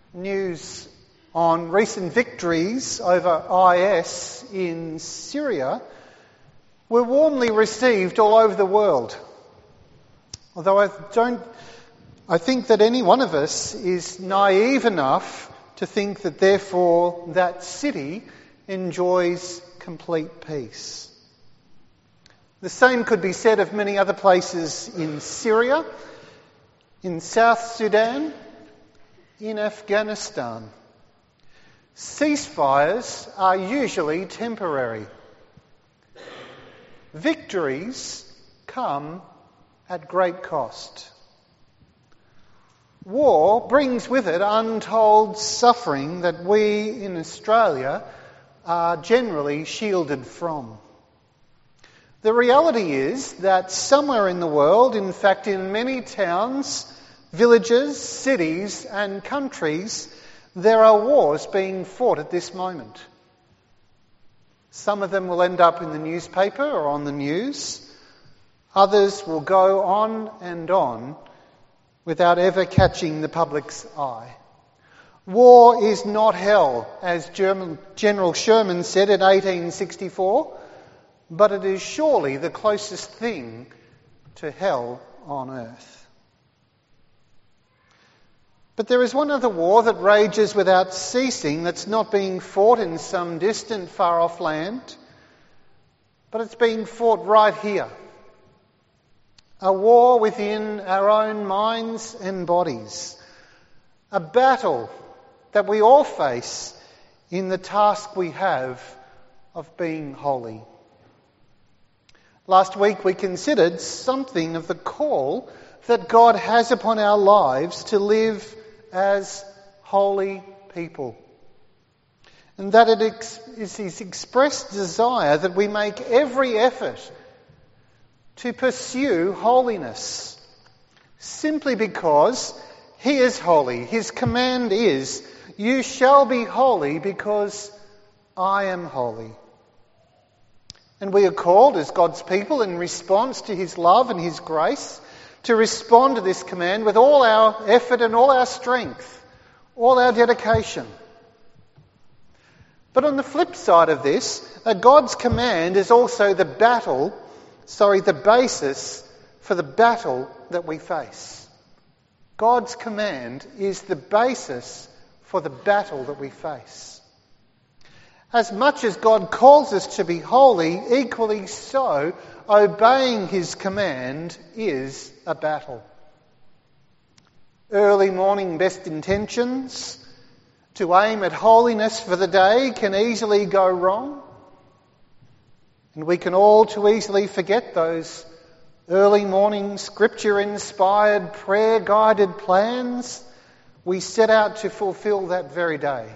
news on recent victories over IS in Syria were warmly received all over the world. Although I think that any one of us is naive enough to think that therefore that city enjoys complete peace. The same could be said of many other places in Syria, in South Sudan, in Afghanistan. Ceasefires are usually temporary. Victories come at great cost. War brings with it untold suffering that we in Australia are generally shielded from. The reality is that somewhere in the world, in fact in many towns, villages, cities and countries, there are wars being fought at this moment. Some of them will end up in the newspaper or on the news. Others will go on without ever catching the public's eye. War is not hell, as General Sherman said in 1864, but it is surely the closest thing to hell on earth. But there is one other war that rages without ceasing, that's not being fought in some distant, far-off land, but it's being fought right here. A war within our own minds and bodies. A battle that we all face in the task we have of being holy. Last week we considered something of the call that God has upon our lives to live as holy people. And that it is His expressed desire that we make every effort to pursue holiness, simply because He is holy. His command is, "You shall be holy because I am holy." And we are called as God's people in response to His love and His grace to respond to this command with all our effort and all our strength, all our dedication. But on the flip side of this, God's command is also the basis for the battle that we face. God's command is the basis for the battle that we face. As much as God calls us to be holy, equally so, obeying His command is a battle. Early morning best intentions to aim at holiness for the day can easily go wrong. And we can all too easily forget those early morning scripture-inspired, prayer-guided plans we set out to fulfill that very day.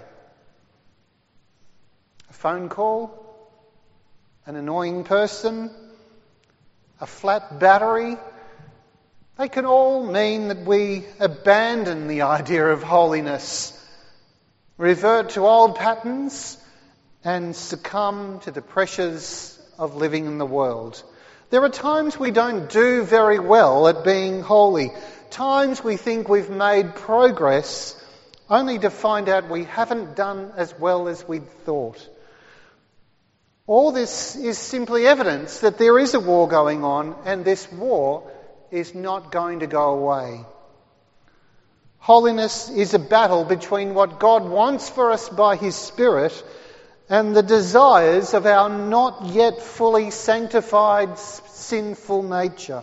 A phone call, an annoying person, a flat battery, they can all mean that we abandon the idea of holiness, revert to old patterns, and succumb to the pressures of living in the world. There are times we don't do very well at being holy. Times we think we've made progress, only to find out we haven't done as well as we'd thought. All this is simply evidence that there is a war going on, and this war is not going to go away. Holiness is a battle between what God wants for us by His Spirit and the desires of our not yet fully sanctified sinful nature.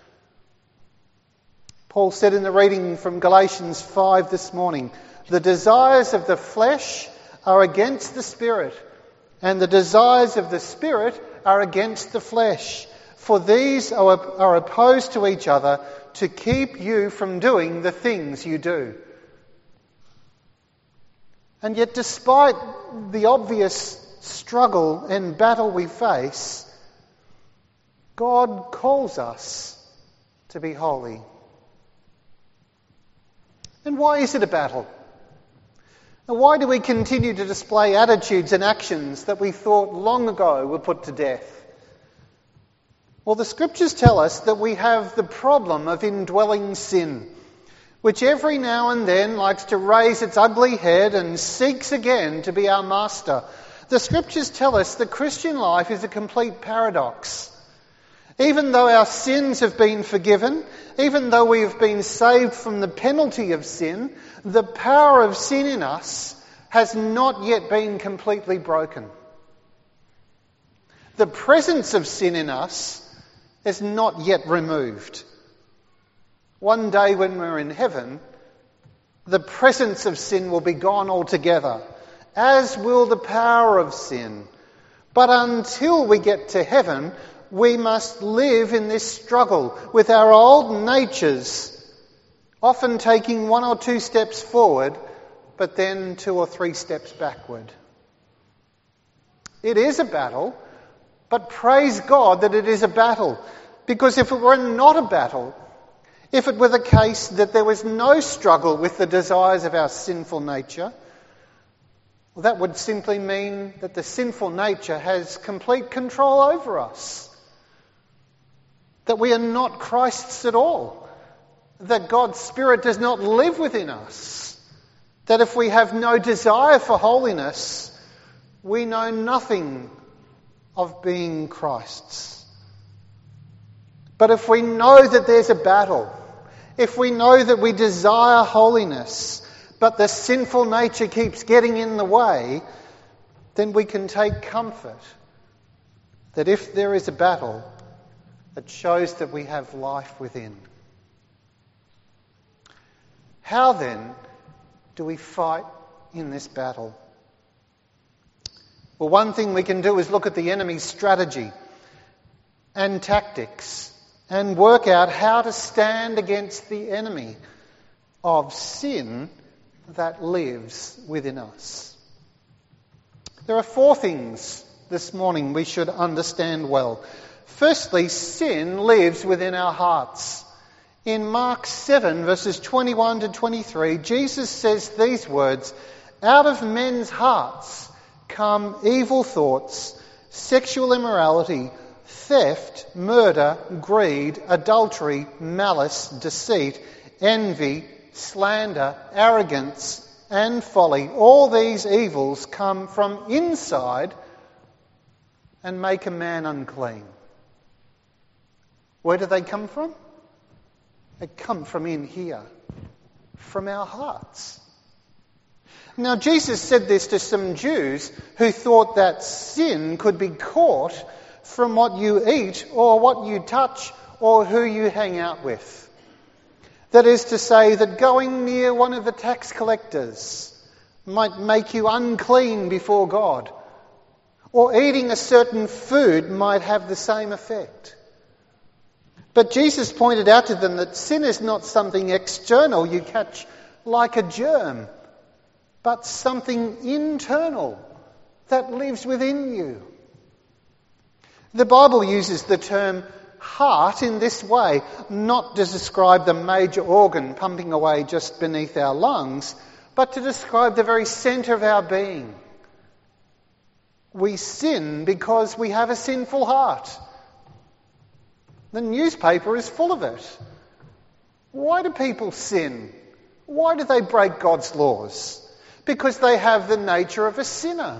Paul said in the reading from Galatians 5 this morning, "The desires of the flesh are against the Spirit, and the desires of the Spirit are against the flesh. For these are opposed to each other to keep you from doing the things you do." And yet, despite the obvious struggle and battle we face, God calls us to be holy. And why is it a battle? And why do we continue to display attitudes and actions that we thought long ago were put to death? Well, the Scriptures tell us that we have the problem of indwelling sin. which every now and then likes to raise its ugly head and seeks again to be our master. The Scriptures tell us the Christian life is a complete paradox. Even though our sins have been forgiven, even though we have been saved from the penalty of sin, the power of sin in us has not yet been completely broken. The presence of sin in us is not yet removed. One day when we're in heaven, the presence of sin will be gone altogether, as will the power of sin. But until we get to heaven, we must live in this struggle with our old natures, often taking 1 or 2 steps forward, but then 2 or 3 steps backward. It is a battle, but praise God that it is a battle. Because if it were not a battle, if it were the case that there was no struggle with the desires of our sinful nature, well, that would simply mean that the sinful nature has complete control over us. That we are not Christ's at all. That God's Spirit does not live within us. That if we have no desire for holiness, we know nothing of being Christ's. But if we know that there's a battle, if we know that we desire holiness, but the sinful nature keeps getting in the way, then we can take comfort that if there is a battle, it shows that we have life within. How then do we fight in this battle? Well, one thing we can do is look at the enemy's strategy and tactics and work out how to stand against the enemy of sin that lives within us. There are 4 things this morning we should understand well. Firstly, sin lives within our hearts. In Mark 7, verses 21 to 23, Jesus says these words, "Out of men's hearts come evil thoughts, sexual immorality, theft, murder, greed, adultery, malice, deceit, envy, slander, arrogance, and folly. All these evils come from inside and make a man unclean." Where do they come from? They come from in here, from our hearts. Now, Jesus said this to some Jews who thought that sin could be caught from what you eat or what you touch or who you hang out with. That is to say that going near one of the tax collectors might make you unclean before God, or eating a certain food might have the same effect. But Jesus pointed out to them that sin is not something external you catch like a germ, but something internal that lives within you. The Bible uses the term heart in this way, not to describe the major organ pumping away just beneath our lungs, but to describe the very centre of our being. We sin because we have a sinful heart. The newspaper is full of it. Why do people sin? Why do they break God's laws? Because they have the nature of a sinner.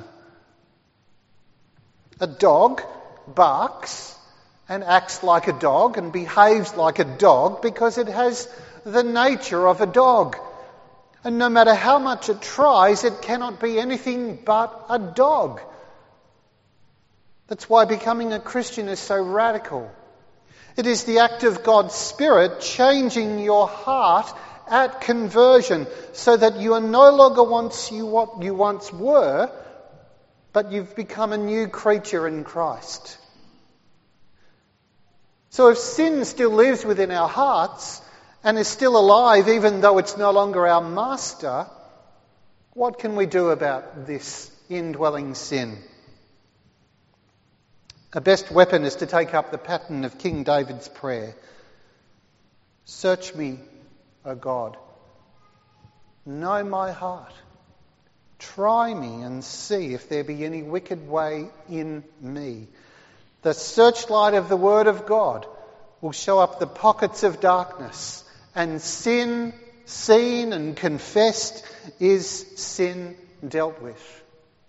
A dog barks and acts like a dog and behaves like a dog because it has the nature of a dog. And no matter how much it tries, it cannot be anything but a dog. That's why becoming a Christian is so radical. It is the act of God's Spirit changing your heart at conversion so that you are no longer what you once were, but you've become a new creature in Christ. So if sin still lives within our hearts and is still alive even though it's no longer our master, what can we do about this indwelling sin? A best weapon is to take up the pattern of King David's prayer. Search me, O God. Know my heart. Try me and see if there be any wicked way in me. The searchlight of the Word of God will show up the pockets of darkness, and sin seen and confessed is sin dealt with.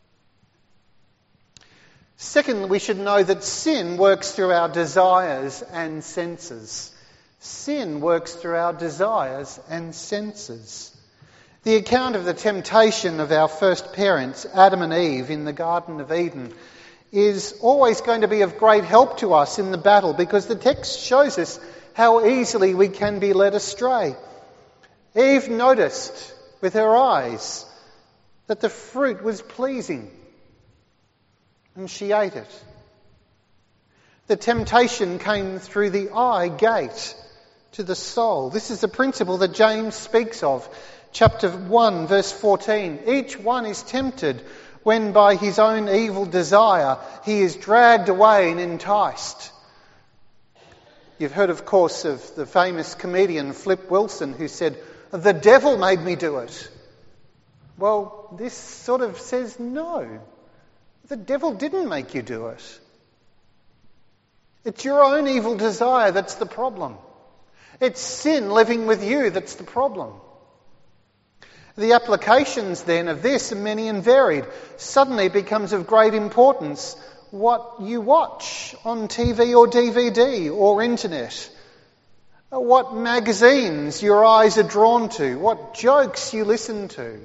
Secondly, we should know that sin works through our desires and senses. Sin works through our desires and senses. The account of the temptation of our first parents, Adam and Eve, in the Garden of Eden, is always going to be of great help to us in the battle, because the text shows us how easily we can be led astray. Eve noticed with her eyes that the fruit was pleasing, and she ate it. The temptation came through the eye gate to the soul. This is the principle that James speaks of. Chapter 1, verse 14. Each one is tempted when by his own evil desire he is dragged away and enticed. You've heard, of course, of the famous comedian Flip Wilson, who said, "The devil made me do it." Well, this sort of says no. The devil didn't make you do it. It's your own evil desire that's the problem. It's sin living with you that's the problem. The applications then of this are many and varied. Suddenly it becomes of great importance what you watch on TV or DVD or internet, what magazines your eyes are drawn to, what jokes you listen to.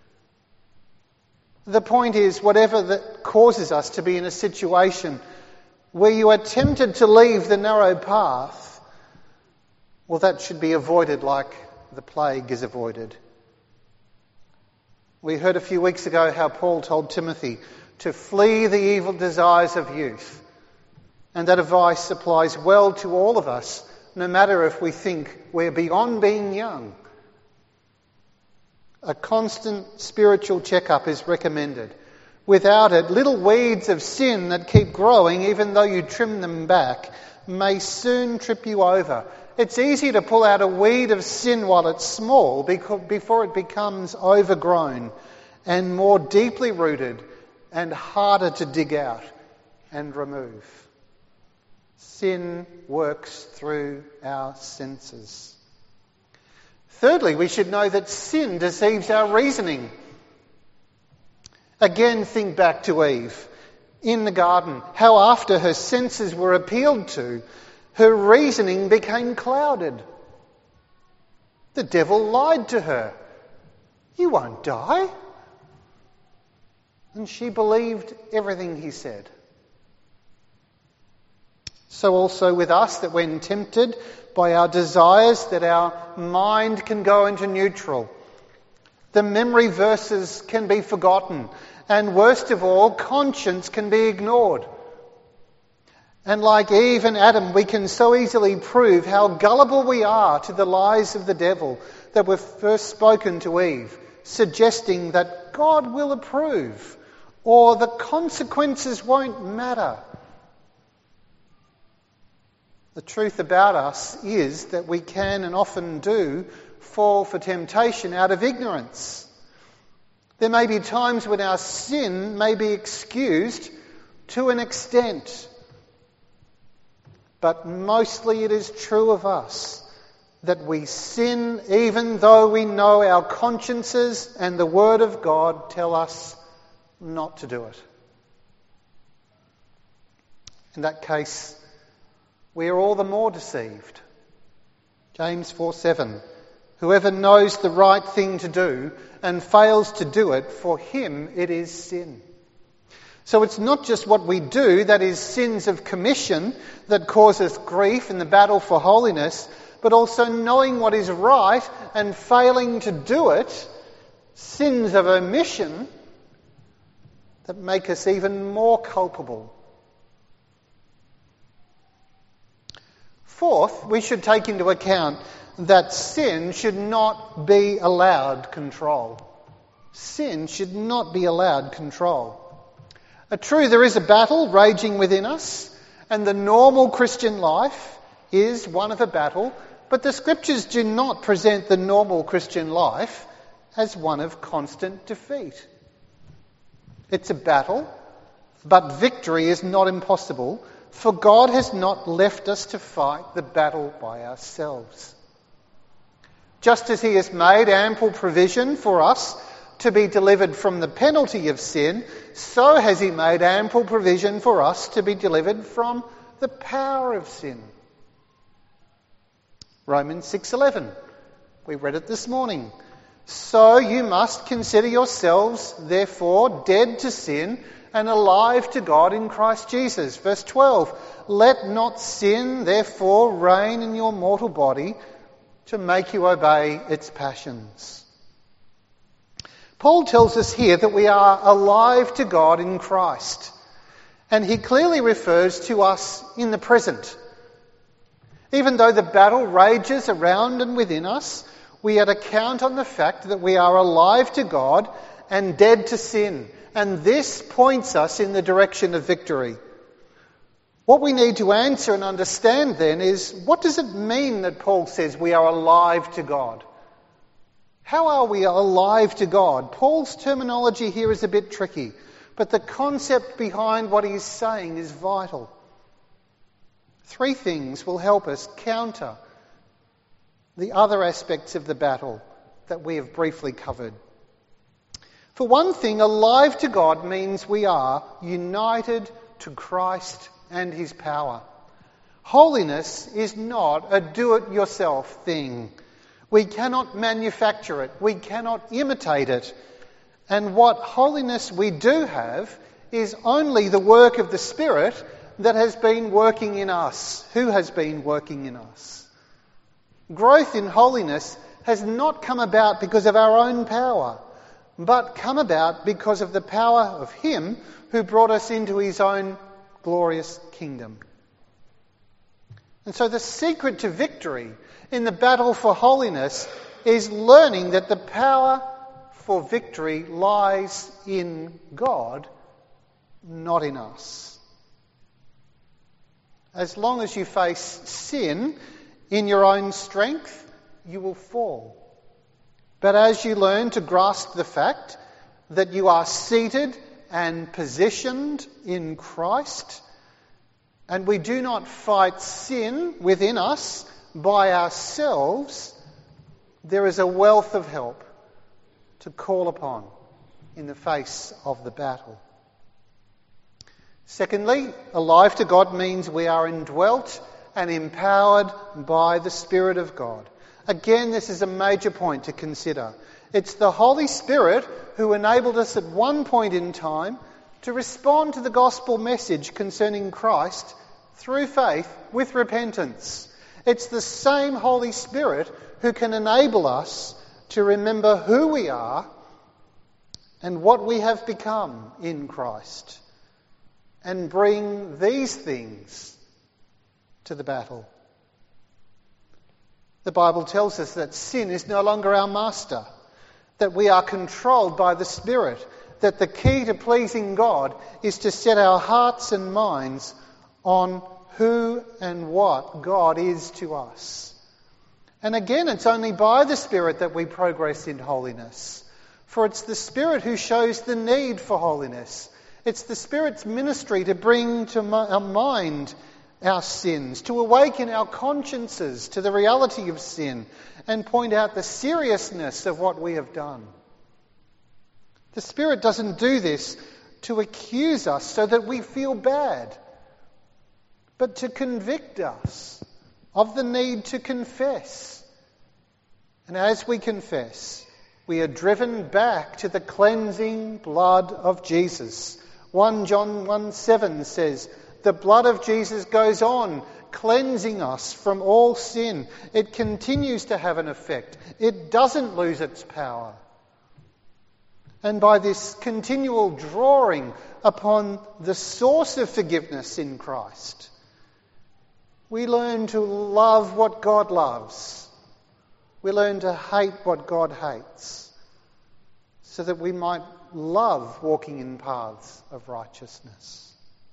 The point is, whatever that causes us to be in a situation where you are tempted to leave the narrow path, well, that should be avoided like the plague is avoided. We heard a few weeks ago how Paul told Timothy to flee the evil desires of youth. And that advice applies well to all of us, no matter if we think we're beyond being young. A constant spiritual checkup is recommended. Without it, little weeds of sin that keep growing, even though you trim them back, may soon trip you over. It's easy to pull out a weed of sin while it's small before it becomes overgrown and more deeply rooted and harder to dig out and remove. Sin works through our senses. Thirdly, we should know that sin deceives our reasoning. Again, think back to Eve in the garden, how after her senses were appealed to, her reasoning became clouded. The devil lied to her. "You won't die." And she believed everything he said. So also with us, that when tempted by our desires, that our mind can go into neutral. The memory verses can be forgotten. And worst of all, conscience can be ignored. And like Eve and Adam, we can so easily prove how gullible we are to the lies of the devil that were first spoken to Eve, suggesting that God will approve or the consequences won't matter. The truth about us is that we can and often do fall for temptation out of ignorance. There may be times when our sin may be excused to an extent. But mostly it is true of us that we sin even though we know our consciences and the Word of God tell us not to do it. In that case, we are all the more deceived. James 4:7. Whoever knows the right thing to do and fails to do it, for him it is sin. So it's not just what we do, that is sins of commission, that cause us grief in the battle for holiness, but also knowing what is right and failing to do it, sins of omission, that make us even more culpable. Fourth, we should take into account that sin should not be allowed control. Sin should not be allowed control. True, there is a battle raging within us, and the normal Christian life is one of a battle, but the Scriptures do not present the normal Christian life as one of constant defeat. It's a battle, but victory is not impossible, for God has not left us to fight the battle by ourselves. Just as he has made ample provision for us to be delivered from the penalty of sin, so has he made ample provision for us to be delivered from the power of sin. Romans 6:11. We read it this morning. So you must consider yourselves, therefore, dead to sin and alive to God in Christ Jesus. Verse 12. Let not sin, therefore, reign in your mortal body to make you obey its passions. Paul tells us here that we are alive to God in Christ. And he clearly refers to us in the present. Even though the battle rages around and within us, we are to count on the fact that we are alive to God and dead to sin. And this points us in the direction of victory. What we need to answer and understand then is, what does it mean that Paul says we are alive to God? How are we alive to God? Paul's terminology here is a bit tricky, but the concept behind what he's saying is vital. 3 things will help us counter the other aspects of the battle that we have briefly covered. For one thing, alive to God means we are united to Christ and his power. Holiness is not a do-it-yourself thing. We cannot manufacture it. We cannot imitate it. And what holiness we do have is only the work of the Spirit that has been working in us. Who has been working in us? Growth in holiness has not come about because of our own power, but come about because of the power of him who brought us into his own glorious kingdom. And so the secret to victory in the battle for holiness is learning that the power for victory lies in God, not in us. As long as you face sin in your own strength, you will fall. But as you learn to grasp the fact that you are seated and positioned in Christ, and we do not fight sin within us by ourselves, there is a wealth of help to call upon in the face of the battle. Secondly, alive to God means we are indwelt and empowered by the Spirit of God. Again, this is a major point to consider. It's the Holy Spirit who enabled us at one point in time to respond to the gospel message concerning Christ through faith with repentance. It's the same Holy Spirit who can enable us to remember who we are and what we have become in Christ, and bring these things to the battle. The Bible tells us that sin is no longer our master, that we are controlled by the Spirit, that the key to pleasing God is to set our hearts and minds on who and what God is to us. And again, it's only by the Spirit that we progress in holiness, for it's the Spirit who shows the need for holiness. It's the Spirit's ministry to bring to our mind our sins, to awaken our consciences to the reality of sin and point out the seriousness of what we have done. The Spirit doesn't do this to accuse us so that we feel bad, but to convict us of the need to confess. And as we confess, we are driven back to the cleansing blood of Jesus. 1 John 1:7 says, the blood of Jesus goes on cleansing us from all sin. It continues to have an effect. It doesn't lose its power. And by this continual drawing upon the source of forgiveness in Christ, we learn to love what God loves. We learn to hate what God hates, so that we might love walking in paths of righteousness.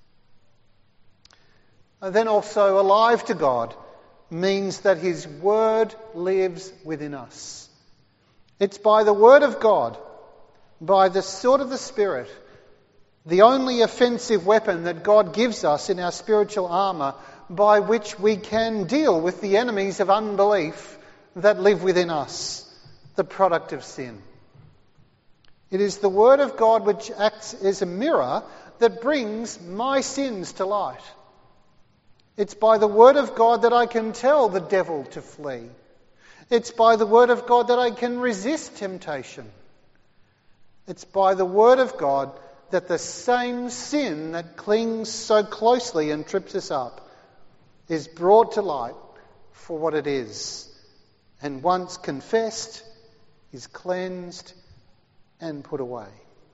And then also, alive to God means that his word lives within us. It's by the word of God, by the sword of the Spirit, the only offensive weapon that God gives us in our spiritual armour, by which we can deal with the enemies of unbelief that live within us, the product of sin. It is the Word of God which acts as a mirror that brings my sins to light. It's by the Word of God that I can tell the devil to flee. It's by the Word of God that I can resist temptation. It's by the Word of God that the same sin that clings so closely and trips us up is brought to light for what it is, and once confessed, is cleansed and put away.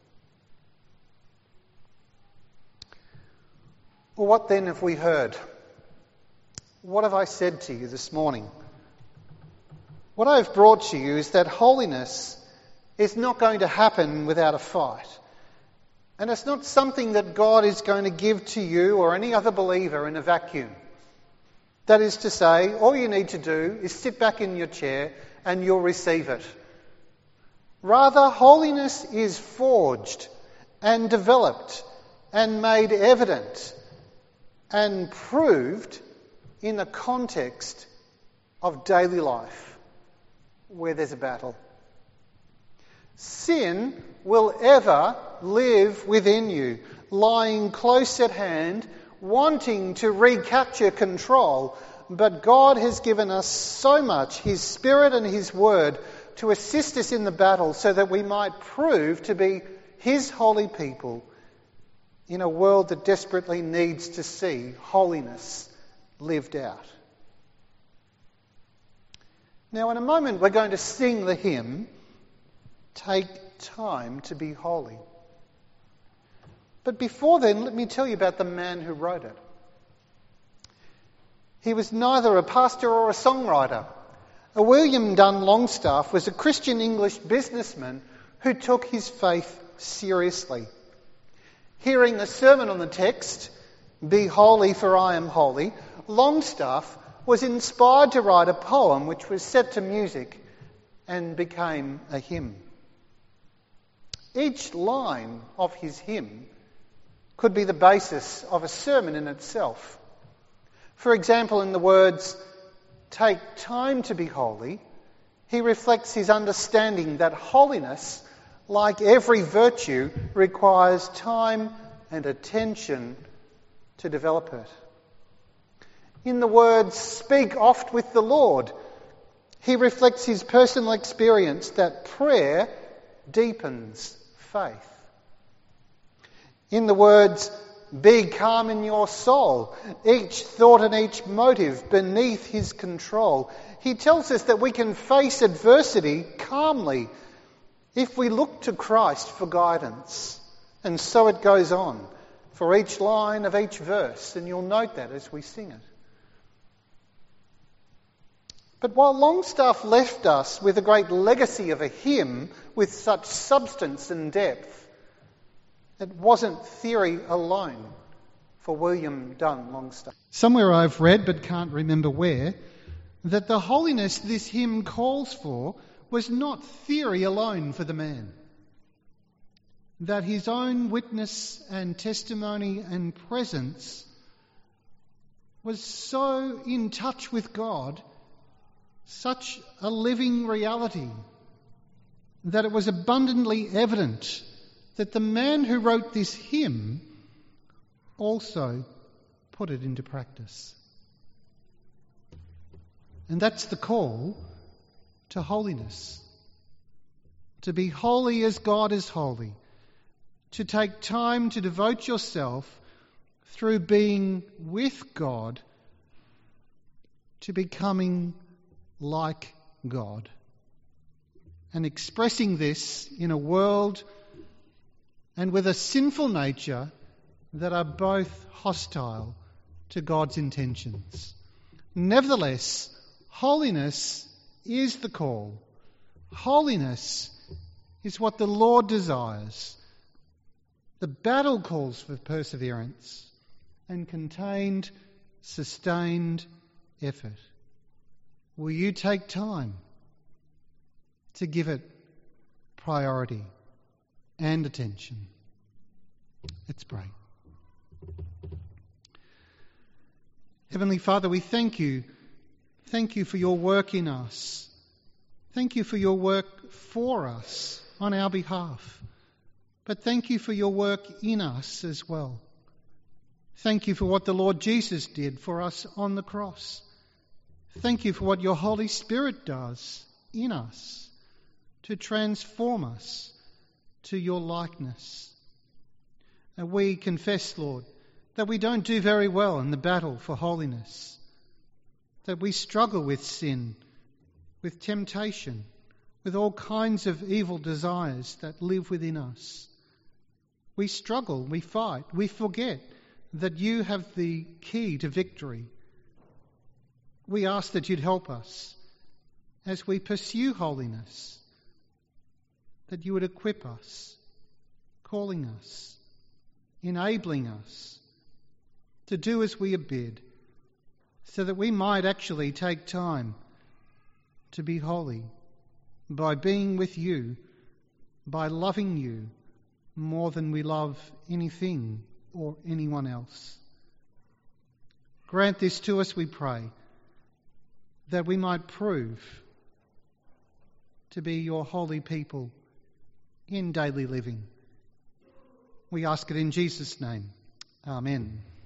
Well, what then have we heard? What have I said to you this morning? What I've brought to you is that holiness is not going to happen without a fight. And it's not something that God is going to give to you or any other believer in a vacuum. That is to say, all you need to do is sit back in your chair and you'll receive it. Rather, holiness is forged and developed and made evident and proved in the context of daily life where there's a battle. Sin will ever live within you, lying close at hand, wanting to recapture control. But God has given us so much, His Spirit and His Word, to assist us in the battle so that we might prove to be His holy people in a world that desperately needs to see holiness lived out. Now, in a moment, we're going to sing the hymn, "Take Time to Be Holy." But before then, let me tell you about the man who wrote it. He was neither a pastor or a songwriter. William Dunn Longstaff was a Christian English businessman who took his faith seriously. Hearing the sermon on the text, "Be holy for I am holy," Longstaff was inspired to write a poem which was set to music and became a hymn. Each line of his hymn could be the basis of a sermon in itself. For example, in the words, "Take time to be holy," he reflects his understanding that holiness, like every virtue, requires time and attention to develop it. In the words, "Speak oft with the Lord," he reflects his personal experience that prayer deepens faith. In the words, "Be calm in your soul," each thought and each motive beneath his control, he tells us that we can face adversity calmly if we look to Christ for guidance. And so it goes on for each line of each verse, and you'll note that as we sing it. But while Longstaff left us with a great legacy of a hymn with such substance and depth, it wasn't theory alone for William Dunn Longstaff. Somewhere I've read, but can't remember where, that the holiness this hymn calls for was not theory alone for the man. That his own witness and testimony and presence was so in touch with God, such a living reality, that it was abundantly evident that the man who wrote this hymn also put it into practice. And that's the call to holiness. To be holy as God is holy. To take time to devote yourself through being with God to becoming like God. And expressing this in a world and with a sinful nature that are both hostile to God's intentions. Nevertheless, holiness is the call. Holiness is what the Lord desires. The battle calls for perseverance and contained, sustained effort. Will you take time to give it priority and attention? Let's pray. Heavenly Father, we thank you Thank you for your work in us. Thank you for your work for us on our behalf. But thank you for your work in us as well. Thank you for what the Lord Jesus did for us on the cross. Thank you for what your Holy Spirit does in us to transform us to your likeness. And we confess, Lord, that we don't do very well in the battle for holiness, that we struggle with sin, with temptation, with all kinds of evil desires that live within us. We struggle, we fight, we forget that you have the key to victory. We ask that you'd help us as we pursue holiness, that you would equip us, calling us, enabling us to do as we are bid, so that we might actually take time to be holy by being with you, by loving you more than we love anything or anyone else. Grant this to us, we pray, that we might prove to be your holy people in daily living. We ask it in Jesus' name. Amen.